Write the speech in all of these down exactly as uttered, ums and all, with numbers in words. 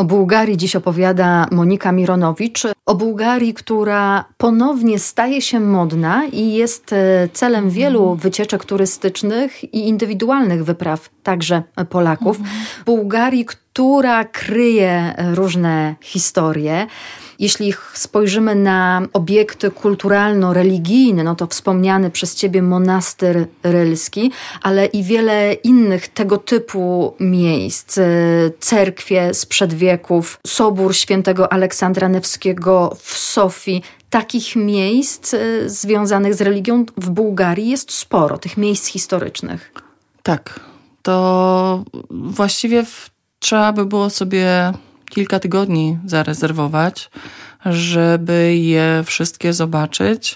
O Bułgarii dziś opowiada Monika Mironowicz. O Bułgarii, która ponownie staje się modna i jest celem wielu wycieczek turystycznych i indywidualnych wypraw, także Polaków. Mhm. Bułgarii, która kryje różne historie. Jeśli spojrzymy na obiekty kulturalno-religijne, no to wspomniany przez ciebie monastyr rylski, ale i wiele innych tego typu miejsc. Cerkwie sprzed wieków, Sobór Świętego Aleksandra Newskiego w Sofii. Takich miejsc związanych z religią w Bułgarii jest sporo, tych miejsc historycznych. Tak, to właściwie trzeba by było sobie kilka tygodni zarezerwować, żeby je wszystkie zobaczyć.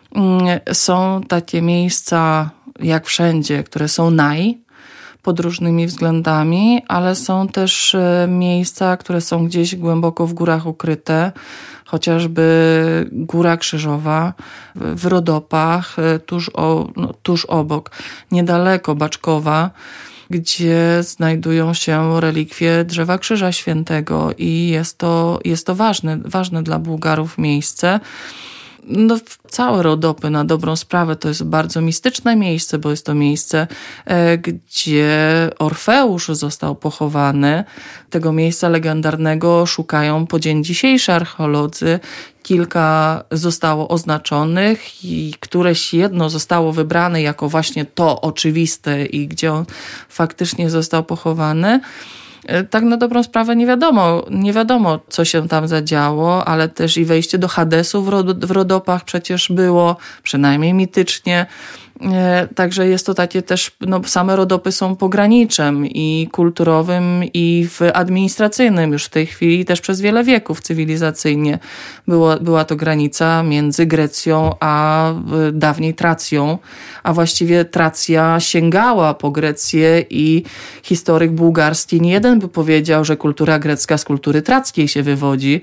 Są takie miejsca, jak wszędzie, które są naj, pod różnymi względami, ale są też miejsca, które są gdzieś głęboko w górach ukryte, chociażby Góra Krzyżowa w Rodopach, tuż, o, no, tuż obok, niedaleko Baczkowa, gdzie znajdują się relikwie drzewa Krzyża Świętego i jest to, jest to ważne, ważne dla Bułgarów miejsce. No, całe Rodopy na dobrą sprawę to jest bardzo mistyczne miejsce, bo jest to miejsce, e, gdzie Orfeusz został pochowany. Tego miejsca legendarnego szukają po dzień dzisiejszy archeolodzy. Kilka zostało oznaczonych i któreś jedno zostało wybrane jako właśnie to oczywiste i gdzie on faktycznie został pochowany. Tak na dobrą sprawę nie wiadomo, nie wiadomo, co się tam zadziało, ale też i wejście do Hadesu w, Rod- w Rodopach przecież było, przynajmniej mitycznie. Także jest to takie też, no same Rodopy są pograniczem i kulturowym i w administracyjnym już w tej chwili też przez wiele wieków cywilizacyjnie było, była to granica między Grecją a dawniej Tracją, a właściwie Tracja sięgała po Grecję i historyk bułgarski nie jeden by powiedział, że kultura grecka z kultury trackiej się wywodzi,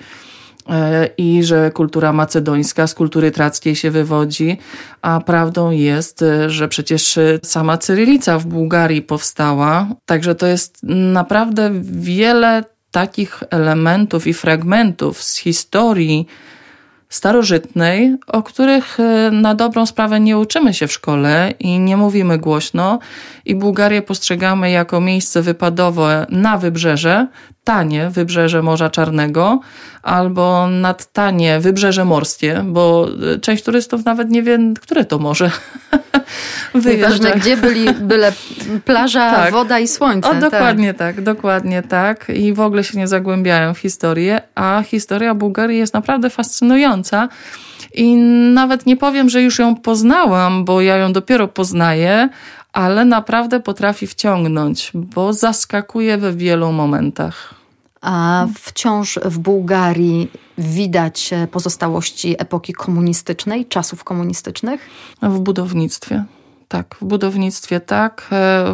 i że kultura macedońska z kultury trackiej się wywodzi, a prawdą jest, że przecież sama cyrylica w Bułgarii powstała, także to jest naprawdę wiele takich elementów i fragmentów z historii starożytnej, o których na dobrą sprawę nie uczymy się w szkole i nie mówimy głośno i Bułgarię postrzegamy jako miejsce wypadowe na wybrzeże, tanie wybrzeże Morza Czarnego albo nadtanie wybrzeże morskie, bo część turystów nawet nie wie, które to morze. Nieważne gdzie byli, byle plaża, tak. woda i słońce. O, dokładnie tak. tak, dokładnie tak. I w ogóle się nie zagłębiają w historię, a historia Bułgarii jest naprawdę fascynująca. I nawet nie powiem, że już ją poznałam, bo ja ją dopiero poznaję, ale naprawdę potrafi wciągnąć, bo zaskakuje we wielu momentach. A wciąż w Bułgarii widać pozostałości epoki komunistycznej, czasów komunistycznych? W budownictwie. Tak, w budownictwie tak.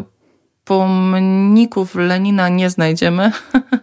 Pomników Lenina nie znajdziemy.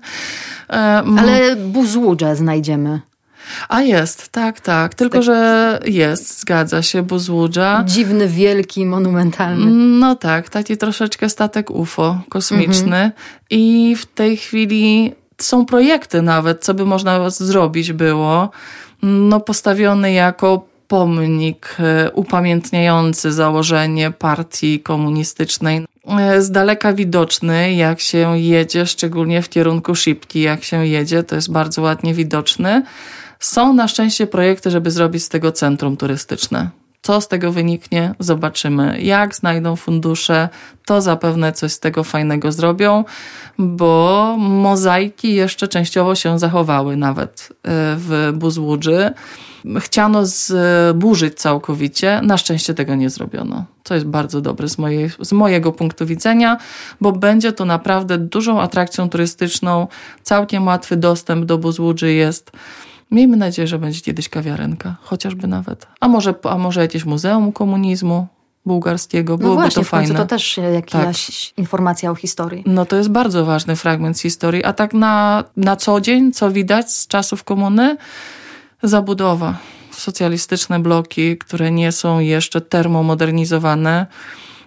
Ale Buzłudżę znajdziemy. A jest, tak, tak. Tylko, tak. że jest, zgadza się, Buzłudża. Dziwny, wielki, monumentalny. No tak, taki troszeczkę statek U F O, kosmiczny. Mhm. I w tej chwili są projekty nawet, co by można zrobić było. No postawiony jako pomnik upamiętniający założenie partii komunistycznej. Z daleka widoczny, jak się jedzie, szczególnie w kierunku Szybki, jak się jedzie, to jest bardzo ładnie widoczny. Są na szczęście projekty, żeby zrobić z tego centrum turystyczne. Co z tego wyniknie? Zobaczymy. Jak znajdą fundusze, to zapewne coś z tego fajnego zrobią, bo mozaiki jeszcze częściowo się zachowały nawet w Buzłudży. Chciano zburzyć całkowicie, na szczęście tego nie zrobiono. Co jest bardzo dobre z, mojej, z mojego punktu widzenia, bo będzie to naprawdę dużą atrakcją turystyczną, całkiem łatwy dostęp do Buzłudży jest. Miejmy nadzieję, że będzie kiedyś kawiarenka, chociażby nawet. A może, a może jakieś muzeum komunizmu bułgarskiego, byłoby no właśnie, to fajne. To też jakaś tak. informacja o historii. No to jest bardzo ważny fragment z historii, a tak na, na co dzień, co widać z czasów komuny? Zabudowa. Socjalistyczne bloki, które nie są jeszcze termomodernizowane. W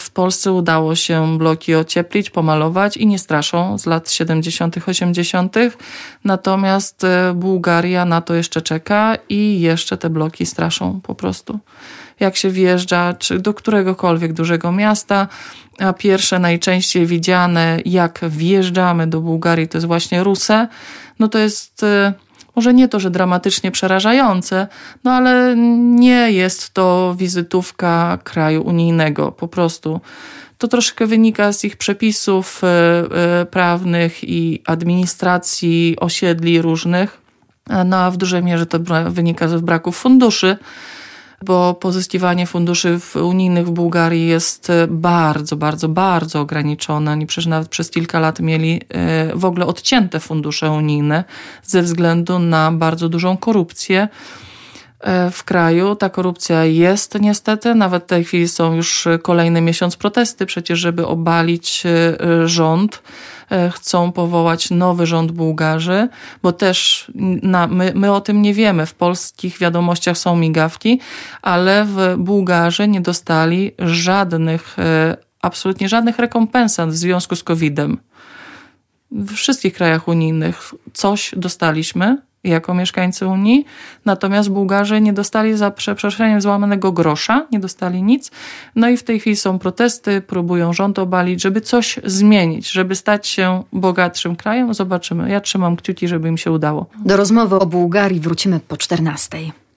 W Polsce udało się bloki ocieplić, pomalować i nie straszą z lat siedemdziesiątych, osiemdziesiątych. Natomiast Bułgaria na to jeszcze czeka i jeszcze te bloki straszą po prostu. Jak się wjeżdża czy do któregokolwiek dużego miasta, a pierwsze najczęściej widziane, jak wjeżdżamy do Bułgarii, to jest właśnie Russe, no to jest może nie to, że dramatycznie przerażające, no ale nie jest to wizytówka kraju unijnego, po prostu. To troszkę wynika z ich przepisów prawnych i administracji osiedli różnych, no a w dużej mierze to wynika z braku funduszy, bo pozyskiwanie funduszy unijnych w Bułgarii jest bardzo, bardzo, bardzo ograniczone. Oni przecież nawet przez kilka lat mieli w ogóle odcięte fundusze unijne ze względu na bardzo dużą korupcję w kraju. Ta korupcja jest niestety, nawet w tej chwili są już kolejny miesiąc protesty, przecież żeby obalić rząd. Chcą powołać nowy rząd Bułgarzy, bo też na, my, my o tym nie wiemy. W polskich wiadomościach są migawki, ale w Bułgarzy nie dostali żadnych, absolutnie żadnych rekompensat w związku z kowidem. W wszystkich krajach unijnych coś dostaliśmy jako mieszkańcy Unii, natomiast Bułgarzy nie dostali za przeproszeniem złamanego grosza, nie dostali nic. No i w tej chwili są protesty, próbują rząd obalić, żeby coś zmienić, żeby stać się bogatszym krajem. Zobaczymy. Ja trzymam kciuki, żeby im się udało. Do rozmowy o Bułgarii wrócimy po czternastej.